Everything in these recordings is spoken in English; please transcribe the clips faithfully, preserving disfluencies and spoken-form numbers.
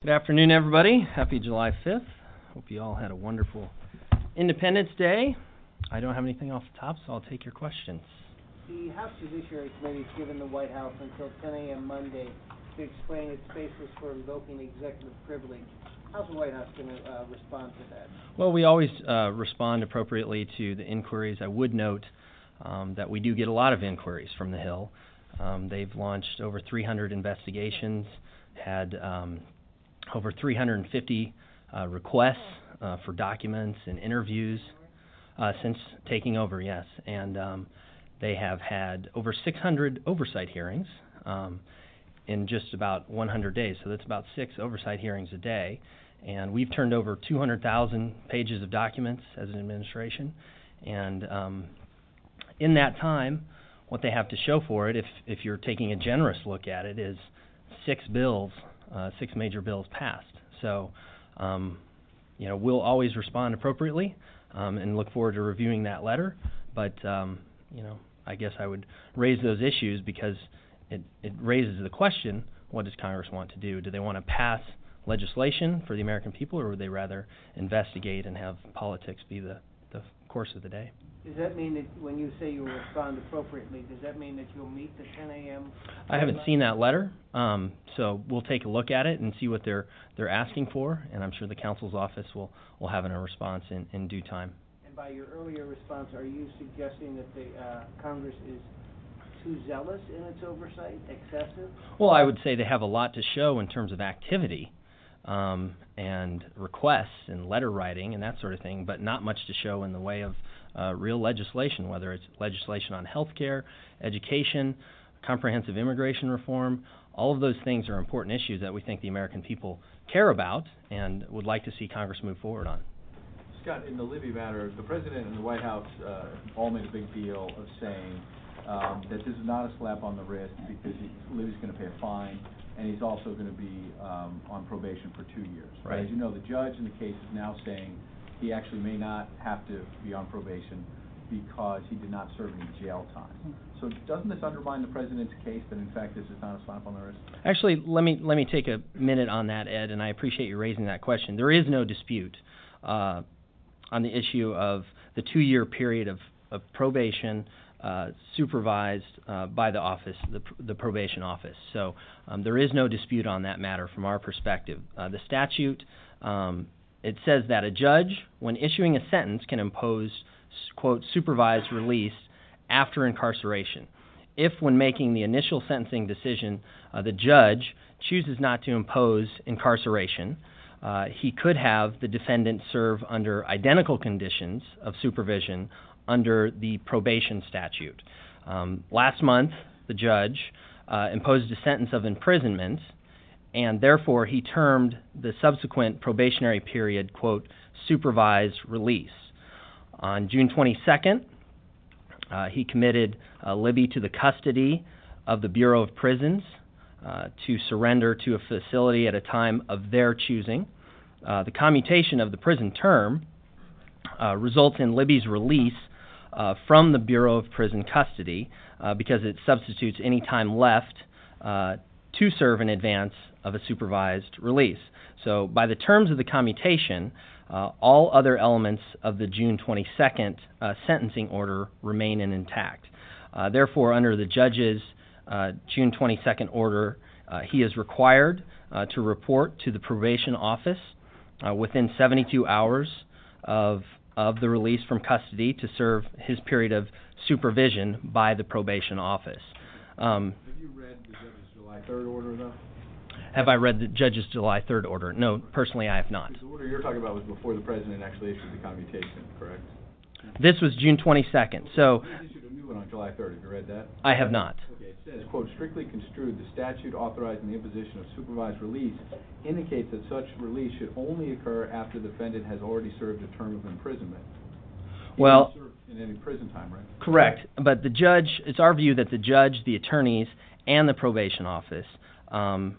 Good afternoon, everybody. Happy July fifth. Hope you all had a wonderful Independence Day. I don't have anything off the top, so I'll take your questions. The House Judiciary Committee has given the White House until ten a.m. Monday to explain its basis for invoking executive privilege. How's the White House going to uh, respond to that? Well, we always uh, respond appropriately to the inquiries. I would note um, that we do get a lot of inquiries from the Hill. Um, they've launched over three hundred investigations, had um, over three hundred fifty uh, requests uh, for documents and interviews uh, since taking over, yes. And um, they have had over six hundred oversight hearings um, in just about one hundred days. So that's about six oversight hearings a day. And we've turned over two hundred thousand pages of documents as an administration. And um, in that time, what they have to show for it, if, if you're taking a generous look at it, is six bills, uh, six major bills passed. So, um, you know, we'll always respond appropriately um, and look forward to reviewing that letter. But, um, you know, I guess I would raise those issues because it, it raises the question, what does Congress want to do? Do they want to pass legislation for the American people, or would they rather investigate and have politics be the, the course of the day? Does that mean that when you say you will respond appropriately, does that mean that you'll meet the ten a.m.? I haven't seen that letter, um, so we'll take a look at it and see what they're they're asking for, and I'm sure the counsel's office will, will have a response in, in due time. And by your earlier response, are you suggesting that the uh, Congress is too zealous in its oversight, excessive? Well, I would say they have a lot to show in terms of activity um, and requests and letter writing and that sort of thing, but not much to show in the way of Uh, real legislation, whether it's legislation on health care, education, comprehensive immigration reform. All of those things are important issues that we think the American people care about and would like to see Congress move forward on. Scott, in the Libby matter, the President and the White House uh, all made a big deal of saying um, that this is not a slap on the wrist because he, Libby's going to pay a fine, and he's also going to be um, on probation for two years. Right. But as you know, the judge in the case is now saying he actually may not have to be on probation because he did not serve any jail time. So doesn't this undermine the President's case that, in fact, this is not a slap on the wrist? Actually, let me let me take a minute on that, Ed, and I appreciate you raising that question. There is no dispute uh, on the issue of the two-year period of, of probation uh, supervised uh, by the office, the, the probation office. So um, there is no dispute on that matter from our perspective. Uh, the statute um, It says that a judge, when issuing a sentence, can impose, quote, supervised release after incarceration. If, when making the initial sentencing decision, uh, the judge chooses not to impose incarceration, uh, he could have the defendant serve under identical conditions of supervision under the probation statute. Um, last month, the judge uh, imposed a sentence of imprisonment, and therefore he termed the subsequent probationary period, quote, supervised release. On June twenty-second, uh, he committed uh, Libby to the custody of the Bureau of Prisons uh, to surrender to a facility at a time of their choosing. Uh, the commutation of the prison term uh, results in Libby's release uh, from the Bureau of Prison custody uh, because it substitutes any time left uh, to serve in advance of a supervised release. So by the terms of the commutation, uh, all other elements of the June twenty-second uh, sentencing order remain intact. Uh, therefore, under the judge's uh, June twenty-second order, uh, he is required uh, to report to the probation office uh, within seventy-two hours of, of the release from custody to serve his period of supervision by the probation office. Um, Have you read the judge's July third order, though? Have I read the judge's July third order? No, personally I have not. The order you're talking about was before the President actually issued the commutation, correct? This was June twenty-second, so He issued a new one on July third. Have you read that? I have not. Okay, it says, quote, strictly construed, the statute authorizing the imposition of supervised release indicates that such release should only occur after the defendant has already served a term of imprisonment. He Well, didn't serve in any prison time, right? correct, but the judge, it's our view that the judge, the attorneys, and the probation office um,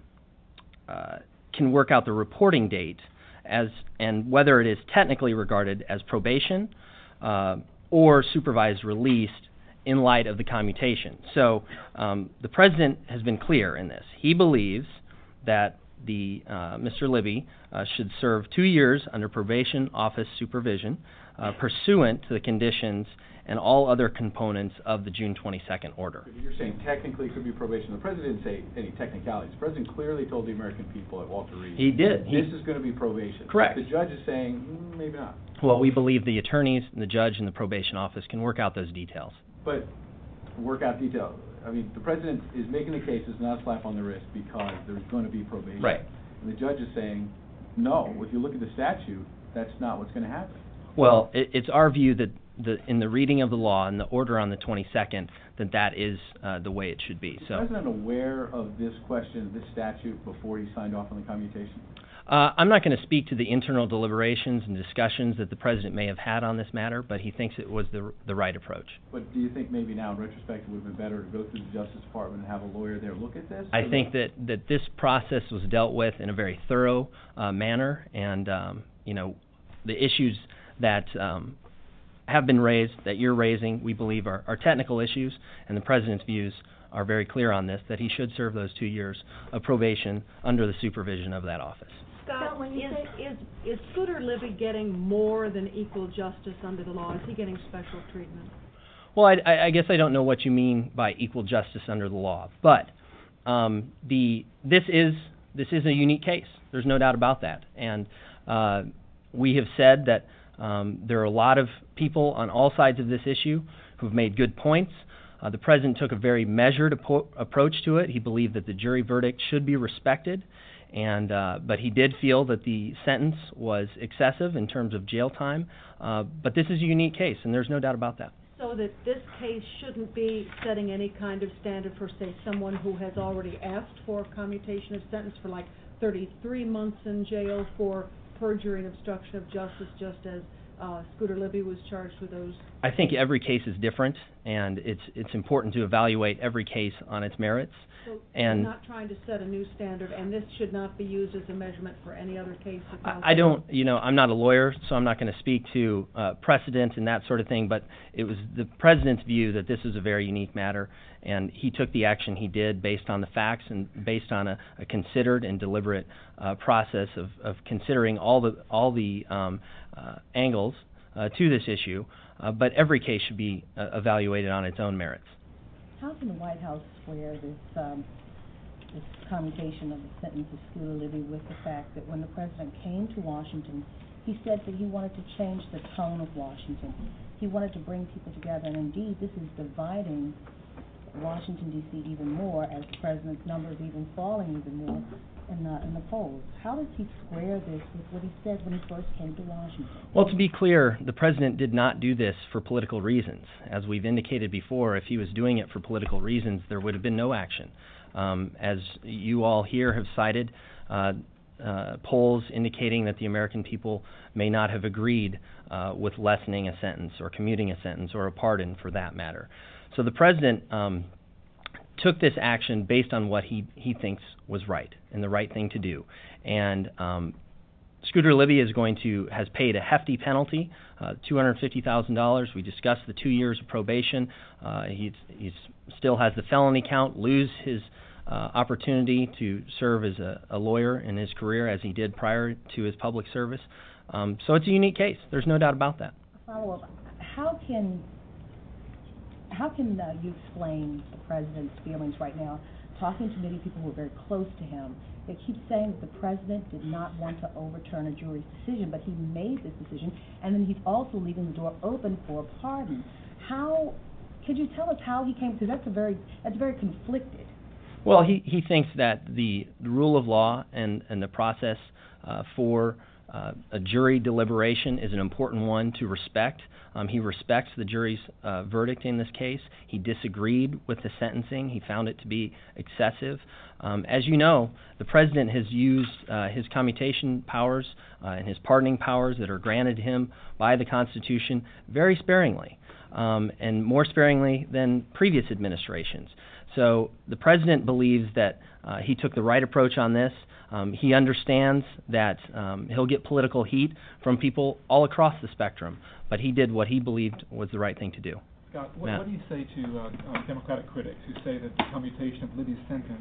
uh, can work out the reporting date as and whether it is technically regarded as probation uh, or supervised release in light of the commutation. So um, the President has been clear in this. He believes that the uh, Mister Libby uh, should serve two years under probation office supervision, uh, pursuant to the conditions and all other components of the June twenty-second order. You're saying technically it could be probation. The president didn't say any technicalities. The president clearly told the American people at Walter Reed. He did. This He, is going to be probation. Correct. The judge is saying, mm, maybe not. well, we believe the attorneys, and the judge, and the probation office can work out those details. But work out detail. I mean, the president is making the case it's not a slap on the wrist because there's going to be probation. Right. And the judge is saying, no, if you look at the statute, that's not what's going to happen. Well, it, it's our view that the, in the reading of the law and the order on the twenty-second, that that is uh, the way it should be. Is So, the president aware of this question, this statute, before he signed off on the commutation? uh, I'm not going to speak to the internal deliberations and discussions that the president may have had on this matter, but he thinks it was the the right approach. But do you think maybe now, in retrospect, it would have been better to go through the Justice Department and have a lawyer there look at this? I Or think that, that this process was dealt with in a very thorough uh, manner, and um, you know, the issues that um, have been raised, that you're raising, we believe are, are technical issues, and the president's views are very clear on this, that he should serve those two years of probation under the supervision of that office. Scott, is, is, is Scooter Libby getting more than equal justice under the law? Is he getting special treatment? Well, I, I, I guess I don't know what you mean by equal justice under the law, but um, the this is this is a unique case. There's no doubt about that, and uh, we have said that um, there are a lot of people on all sides of this issue who've made good points. Uh, the president took a very measured apo- approach to it. He believed that the jury verdict should be respected, and uh, but he did feel that the sentence was excessive in terms of jail time. Uh, but this is a unique case, and there's no doubt about that. So that this case shouldn't be setting any kind of standard for, say, someone who has already asked for commutation of sentence for like thirty-three months in jail for perjury and obstruction of justice, just as uh, Scooter Libby was charged with those. I think every case is different, and it's it's important to evaluate every case on its merits. So And- we're not trying to set a new standard, and this should not be used as a measurement for any other case. that's out I, I there. don't, you know, I'm not a lawyer, so I'm not going to speak to uh, precedent and that sort of thing, but it was the president's view that this is a very unique matter, and he took the action he did based on the facts and based on a, a considered and deliberate uh, process of, of considering all the all the um, uh, angles uh, to this issue, uh, but every case should be uh, evaluated on its own merits. How can the White House square this, um, this commutation of the sentence of Scooter Libby with the fact that when the president came to Washington, he said that he wanted to change the tone of Washington. He wanted to bring people together, and indeed, this is dividing Washington, D C even more as the president's numbers even falling even more in the, in the polls. How does he square this with what he said when he first came to Washington? Well, to be clear, the president did not do this for political reasons. As we've indicated before, if he was doing it for political reasons, there would have been no action. Um, as you all here have cited, uh, uh, polls indicating that the American people may not have agreed uh, with lessening a sentence or commuting a sentence or a pardon for that matter. So the president um, took this action based on what he, he thinks was right and the right thing to do. And um, Scooter Libby is going to has paid a hefty penalty, uh, two hundred fifty thousand dollars. We discussed the two years of probation. Uh, he's, he's still has the felony count, lose his uh, opportunity to serve as a, a lawyer in his career as he did prior to his public service. Um, so it's a unique case. There's no doubt about that. Follow up. How can how can uh, you explain the president's feelings right now? Talking to many people who are very close to him, they keep saying that the president did not want to overturn a jury's decision, but he made this decision, and then he's also leaving the door open for a pardon. How could you tell us how he came? Because that's a very that's very conflicted. Well, he, he thinks that the, the rule of law and, and the process uh, for uh, a jury deliberation is an important one to respect. Um, he respects the jury's uh, verdict in this case. He disagreed with the sentencing. He found it to be excessive. Um, as you know, the president has used uh, his commutation powers uh, and his pardoning powers that are granted him by the Constitution very sparingly, um, and more sparingly than previous administrations. So the president believes that uh, he took the right approach on this. Um, he understands that um, he'll get political heat from people all across the spectrum, but he did what he believed was the right thing to do. Scott, what, Matt? what do you say to uh, uh, Democratic critics who say that the commutation of Libby's sentence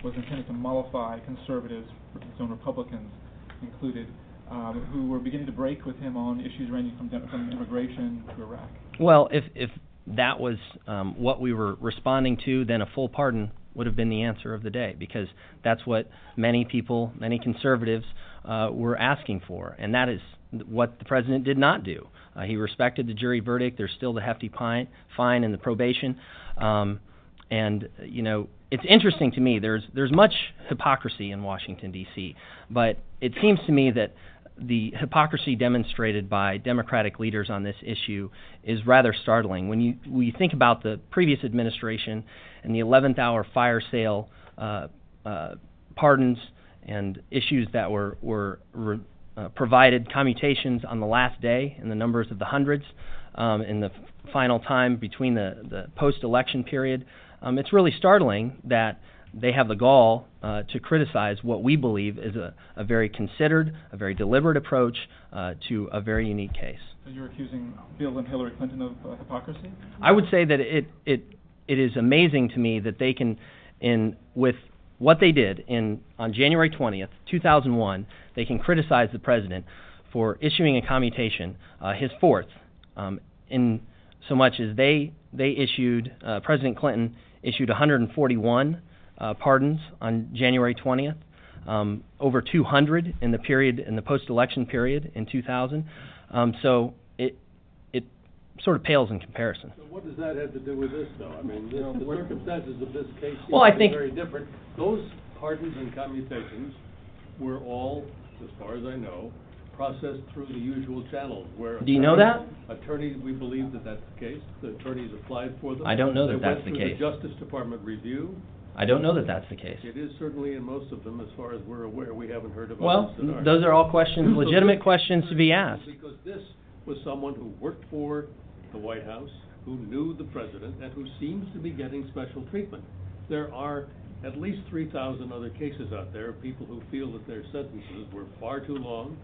was intended to mollify conservatives, his own Republicans included, um, who were beginning to break with him on issues ranging from, from immigration to Iraq. Well, if if that was um, what we were responding to, then a full pardon would have been the answer of the day, because that's what many people, many conservatives, uh, were asking for, and that is what the president did not do. Uh, he respected the jury verdict. There's still the hefty fine, fine and the probation, um, and you know, it's interesting to me. There's there's much hypocrisy in Washington, D C, but it seems to me that the hypocrisy demonstrated by Democratic leaders on this issue is rather startling. When you when you think about the previous administration and the eleventh hour fire sale uh, uh, pardons and issues that were were re, uh, provided, commutations on the last day in the numbers of the hundreds um, in the f- final time between the, the post-election period, um, it's really startling that they have the gall uh, to criticize what we believe is a, a very considered, a very deliberate approach uh, to a very unique case. So you're accusing Bill and Hillary Clinton of uh, hypocrisy? I would say that it, it it is amazing to me that they can, in with what they did in on January twentieth, two thousand one, they can criticize the president for issuing a commutation, uh, his fourth, um, in so much as they they issued uh, President Clinton issued one hundred forty-one. Uh, pardons on January twentieth, um, over two hundred in the period in the post-election period in two thousand. Um, so it it sort of pales in comparison. So what does that have to do with this, though? I mean, this, the circumstances of this case seem well, I to think be very different. Those pardons and commutations were all, as far as I know, processed through the usual channels. Where do you know that? Attorneys, we believe that that's the case. The attorneys applied for them. I don't know that they that's the went case. through the Justice Department review. I don't know that that's the case. It is certainly in most of them, as far as we're aware. We haven't heard of Well, others that aren't. those are all questions, So legitimate this- questions to be asked. Because this was someone who worked for the White House, who knew the president, and who seems to be getting special treatment. There are at least three thousand other cases out there of people who feel that their sentences were far too long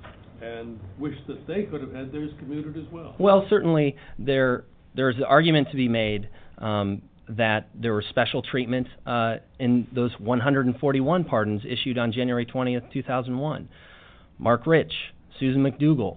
and wish that they could have had theirs commuted as well. Well, certainly there there's an argument to be made um, that there was special treatment uh, in those one hundred forty-one pardons issued on January twentieth, two thousand one. Mark Rich, Susan McDougal,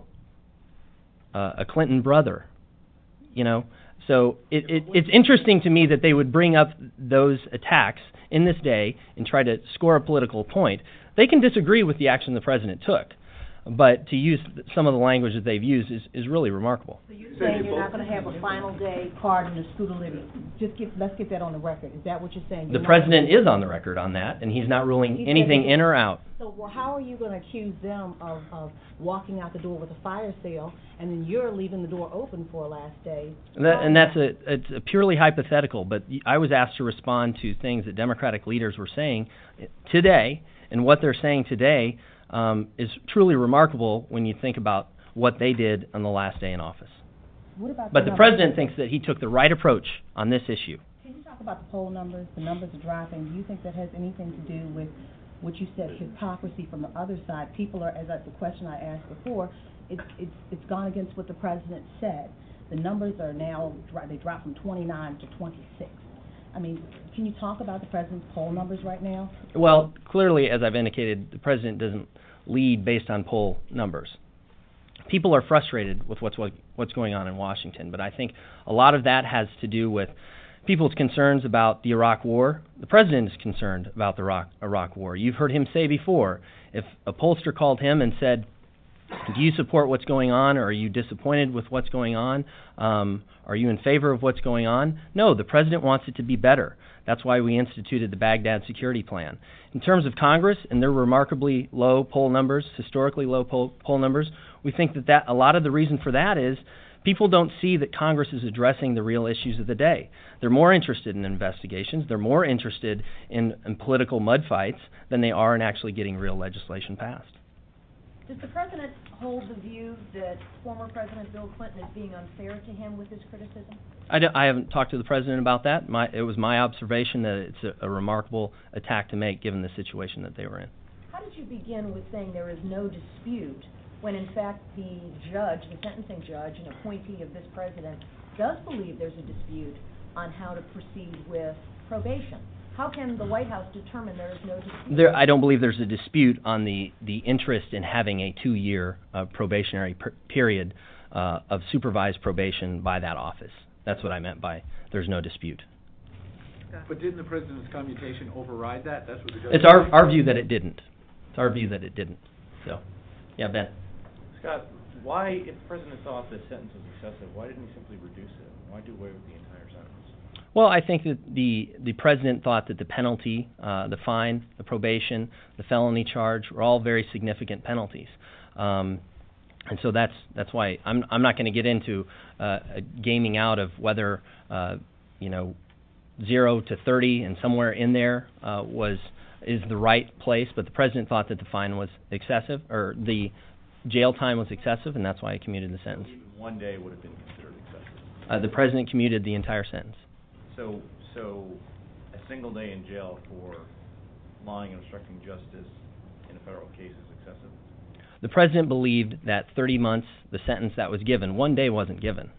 uh, a Clinton brother, you know. So it, it, it's interesting to me that they would bring up those attacks in this day and try to score a political point. They can disagree with the action the president took, but to use some of the language that they've used is, is really remarkable. So you're saying you're not going to have a final day pardon of Scooter Libby? Just get, let's get that on the record. Is that what you're saying? The You're not- president is on the record on that, and he's not ruling He said anything that- in or out. So, well, how are you going to accuse them of, of walking out the door with a fire sale, and then you're leaving the door open for a last day? And, that, and that's a it's a purely hypothetical, but I was asked to respond to things that Democratic leaders were saying today, and what they're saying today um, is truly remarkable when you think about what they did on the last day in office. What about But the numbers? president thinks that he took the right approach on this issue. Can you talk about the poll numbers? The numbers are dropping. Do you think that has anything to do with what you said, hypocrisy from the other side? People are, as I, the question I asked before, it's it's it's gone against what the president said. The numbers are now dro- they dropped from twenty-nine to twenty-six. I mean, can you talk about the president's poll numbers right now? Well, clearly, as I've indicated, the president doesn't lead based on poll numbers. People are frustrated with what's what, what's going on in Washington, but I think a lot of that has to do with people's concerns about the Iraq War. The president is concerned about the Iraq, Iraq War. You've heard him say before, if a pollster called him and said, do you support what's going on, or are you disappointed with what's going on? Um, are you in favor of what's going on? No, the president wants it to be better. That's why we instituted the Baghdad Security Plan. In terms of Congress and their remarkably low poll numbers, historically low poll, poll numbers, we think that, that a lot of the reason for that is people don't see that Congress is addressing the real issues of the day. They're more interested in investigations. They're more interested in, in political mudfights than they are in actually getting real legislation passed. Does the president hold the view that former President Bill Clinton is being unfair to him with his criticism? I, don't, I haven't talked to the president about that. My, it was my observation that it's a, a remarkable attack to make given the situation that they were in. How did you begin with saying there is no dispute when in fact the judge, the sentencing judge, an appointee of this president, does believe there's a dispute on how to proceed with probation? How can the White House determine there is no dispute? There, I don't believe there's a dispute on the, the interest in having a two-year uh, probationary per- period uh, of supervised probation by that office. That's what I meant by there's no dispute. But didn't the president's commutation override that? That's what the judge. It's our, our view that it didn't. It's our view that it didn't. So, yeah, Ben. Scott, why, if the president thought the sentence was excessive, why didn't he simply reduce it? Why do away with the entire sentence? Well, I think that the, the president thought that the penalty, uh, the fine, the probation, the felony charge were all very significant penalties. Um, and so that's that's why I'm I'm not going to get into uh, a gaming out of whether uh, you know zero to thirty and somewhere in there uh, was is the right place. But the president thought that the fine was excessive, or the jail time was excessive, and that's why he commuted the sentence. Even one day would have been considered excessive. Uh, the president commuted the entire sentence. So, so a single day in jail for lying and obstructing justice in a federal case is excessive? The president believed that thirty months, the sentence that was given, one day wasn't given.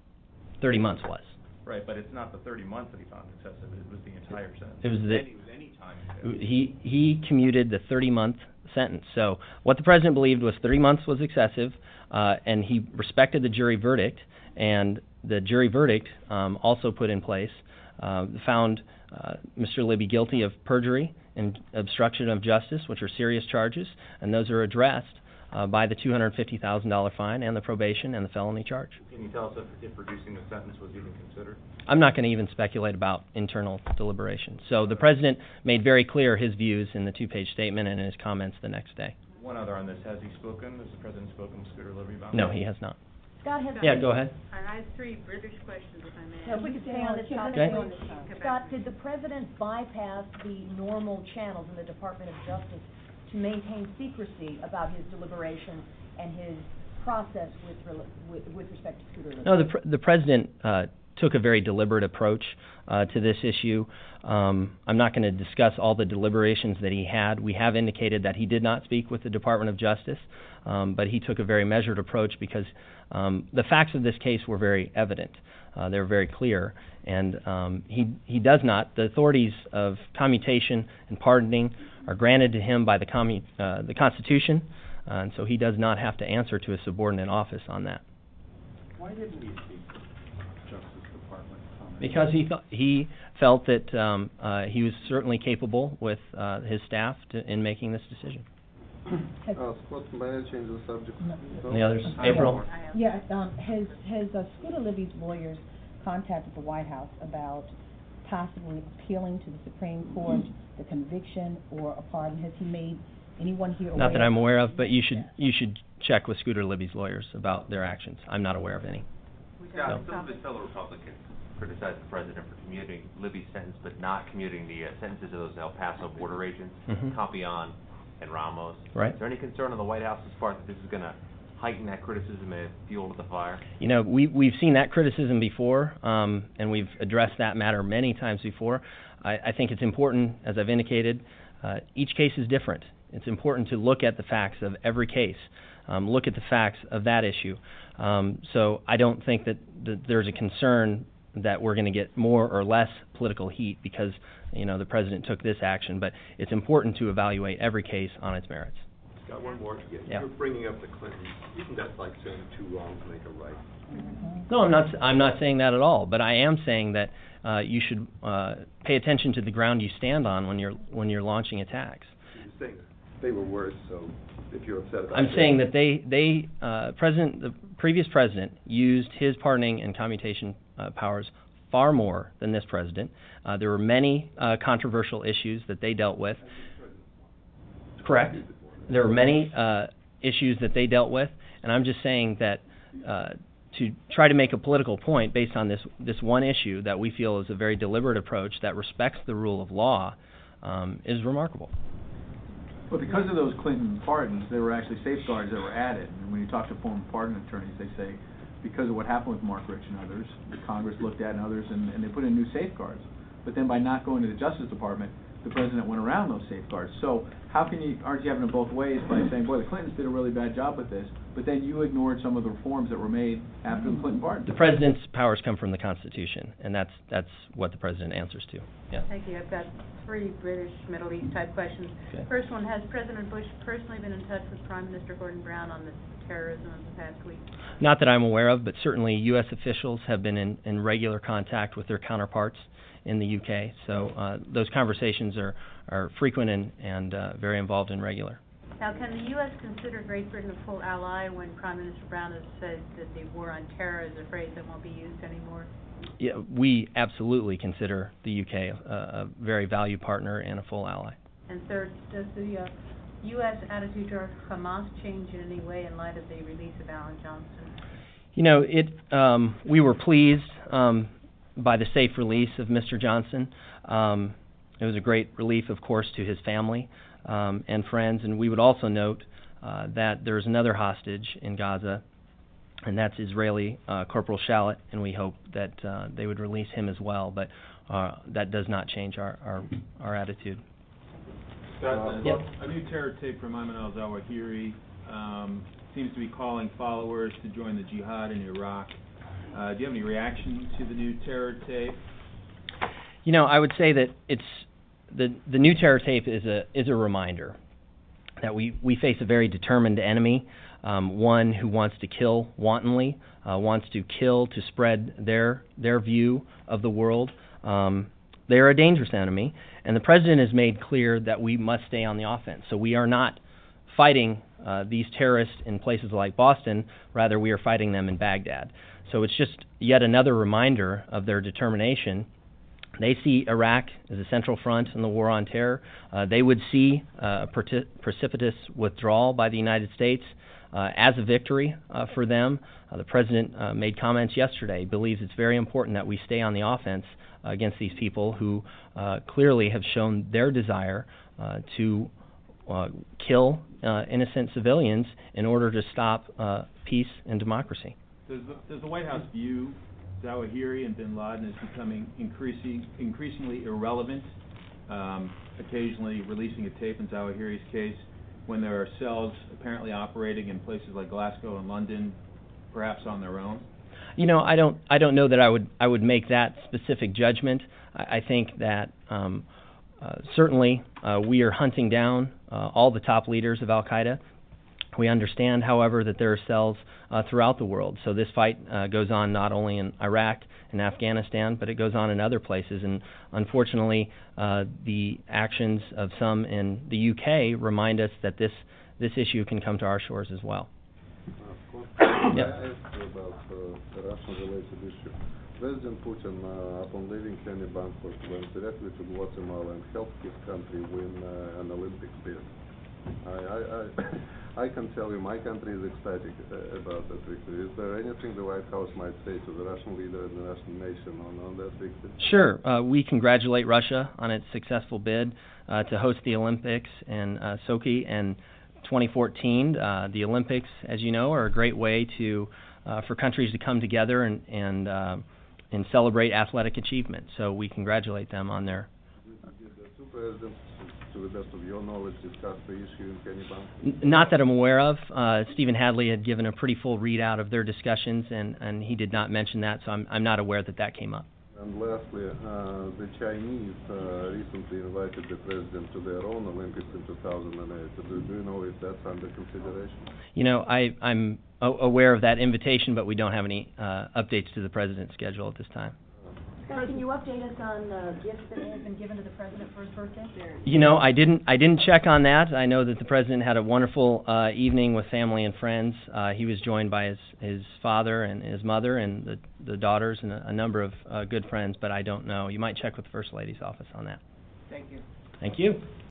thirty months was. Right, but it's not the thirty months that he found excessive, it was the entire sentence. It was the, Any, any time. in jail. he he commuted the thirty-month sentence. So what the president believed was thirty months was excessive, uh, and he respected the jury verdict, and the jury verdict um, also put in place, uh, found uh, Mister Libby guilty of perjury and obstruction of justice, which are serious charges, and those are addressed uh, by the two hundred fifty thousand dollars fine and the probation and the felony charge. Can you tell us if, if reducing the sentence was even considered? I'm not going to even speculate about internal deliberations. So the president made very clear his views in the two-page statement and in his comments the next day. One other on this, has he spoken, has the president spoken with Scooter Libby about No, this? he has not. Scott has. Yeah, go ahead. I have three British questions, if I may. Yeah, we could stay on this topic. Okay. Stay on this topic. Scott, did the president bypass the normal channels in the Department of Justice to maintain secrecy about his deliberations and his process with, rel- with, with respect to Scooter Libby? No, the pr- the president uh, took a very deliberate approach uh, to this issue. Um, I'm not going to discuss all the deliberations that he had. We have indicated that he did not speak with the Department of Justice, um, but he took a very measured approach because um, the facts of this case were very evident. Uh, they were very clear, and um, he he does not. The authorities of commutation and pardoning are granted to him by the commu- uh, the Constitution, uh, and so he does not have to answer to a subordinate office on that. Why didn't he speak to the Justice Department? comment? Because he th- he felt that um, uh, he was certainly capable with uh, his staff to, in making this decision. Has- Uh, Spokesman, may I change the subject? No. The others, April. Yeah, um, has, has uh, Scooter Libby's lawyers contacted the White House about possibly appealing to the Supreme Court the conviction or a pardon? Has he made anyone here aware? Not that I'm aware of, but you should Yeah. you should check with Scooter Libby's lawyers about their actions. I'm not aware of any. Yeah, So- Some of his fellow Republicans criticized the president for commuting Libby's sentence, but not commuting the uh, sentences of those El Paso border agents, Mhm. Campion and Ramos. Right. Is there any concern on the White House's part that this is going to heighten that criticism and fuel to the fire? You know, we we've seen that criticism before, um, and we've addressed that matter many times before. I, I think it's important, as I've indicated, uh, each case is different. It's important to look at the facts of every case. Um, look at the facts of that issue. Um, so I don't think that, that there's a concern that we're going to get more or less political heat because, you know, the president took this action. But it's important to evaluate every case on its merits. Got one more. You- Yeah. You're bringing up the Clintons. Isn't that like saying two wrongs make a right? No, I'm not. I'm not saying that at all. But I am saying that uh, you should uh, pay attention to the ground you stand on when you're when you're launching attacks. You're saying they were worse, so if you're upset about I'm that- saying that they they uh, president the previous president used his pardoning and commutation uh, powers far more than this president. Uh, there were many uh, controversial issues that they dealt with. Correct. There were many uh, issues that they dealt with, and I'm just saying that uh, to try to make a political point based on this this one issue that we feel is a very deliberate approach that respects the rule of law um, is remarkable. But because of those Clinton pardons, there were actually safeguards that were added. And when you talk to former pardon attorneys, they say because of what happened with Mark Rich and others, the Congress looked at and others, and, and they put in new safeguards. But then by not going to the Justice Department, the the president went around those safeguards. So how can you, aren't you having it both ways by saying, boy, the Clintons did a really bad job with this, but then you ignored some of the reforms that were made after the Clinton pardon? The president's powers come from the Constitution, and that's that's what the president answers to. Yeah. Thank you. I've got three British Middle East type questions. Okay. First one, has President Bush personally been in touch with Prime Minister Gordon Brown on this terrorism of the past week? Not that I'm aware of, but certainly U S officials have been in, in regular contact with their counterparts in the U K. So uh, those conversations are, are frequent and, and uh, very involved and regular. Now, can the U S consider Great Britain a full ally when Prime Minister Brown has said that the war on terror is a phrase that won't be used anymore? Yeah, we absolutely consider the U K a, a very valued partner and a full ally. And third, does the uh, U S attitude toward Hamas change in any way in light of the release of Alan Johnston? You know, it. Um, we were pleased um, by the safe release of Mister Johnson. Um, it was a great relief, of course, to his family um, and friends. And we would also note uh, that there's another hostage in Gaza, and that's Israeli uh, Corporal Shalit, and we hope that uh, they would release him as well. But uh, that does not change our, our, our attitude. Scott, uh, yep. A new terror tape from Ayman al-Zawahiri um, seems to be calling followers to join the jihad in Iraq. Uh, do you have any reaction to the new terror tape? You know, I would say that it's the the new terror tape is a is a reminder that we, we face a very determined enemy, um, one who wants to kill wantonly, uh, wants to kill to spread their their view of the world. Um, They're a dangerous enemy, and the president has made clear that we must stay on the offense. So we are not fighting uh, these terrorists in places like Boston, rather we are fighting them in Baghdad. So it's just yet another reminder of their determination. They see Iraq as a central front in the war on terror. Uh, they would see uh, a pre- precipitous withdrawal by the United States uh, as a victory uh, for them. Uh, the president uh, made comments yesterday, believes it's very important that we stay on the offense against these people who uh, clearly have shown their desire uh, to uh, kill uh, innocent civilians in order to stop uh, peace and democracy. Does the, does the White House view Zawahiri and bin Laden as becoming increasing, increasingly irrelevant, um, occasionally releasing a tape in Zawahiri's case when there are cells apparently operating in places like Glasgow and London, perhaps on their own? You know, I don't. I don't know that I would. I would make that specific judgment. I, I think that um, uh, certainly uh, we are hunting down uh, all the top leaders of Al Qaeda. We understand, however, that there are cells uh, throughout the world. So this fight uh, goes on not only in Iraq and Afghanistan, but it goes on in other places. And unfortunately, uh, the actions of some in the U K remind us that this this issue can come to our shores as well. Yeah. I asked you about uh, the Russian-related issue. President Putin, uh, upon leaving Kenny Banford, went directly to Guatemala and helped his country win uh, an Olympic bid. I, I, I, I can tell you my country is ecstatic uh, about that victory. Is there anything the White House might say to the Russian leader and the Russian nation on, on that victory? Sure. Uh, we congratulate Russia on its successful bid uh, to host the Olympics in uh, Sochi and twenty fourteen. Uh, the Olympics, as you know, are a great way to uh, for countries to come together and and, uh, and celebrate athletic achievement. So we congratulate them on their. Did the two presidents, to the best of your knowledge, discuss the issue in Kenny Bank? N- not that I'm aware of. Uh, Stephen Hadley had given a pretty full readout of their discussions, and, and he did not mention that, so I'm I'm not aware that that came up. And lastly, uh, the Chinese uh, recently invited the president to their own Olympics in two thousand eight. Do, do you know if that's under consideration? You know, I, I'm a- aware of that invitation, but we don't have any uh, updates to the president's schedule at this time. Scott, can you update us on uh, gifts that have been given to the president for his birthday? You know, I didn't I didn't check on that. I know that the president had a wonderful uh, evening with family and friends. Uh, he was joined by his, his father and his mother and the, the daughters and a, a number of uh, good friends, but I don't know. You might check with the First Lady's office on that. Thank you. Thank you.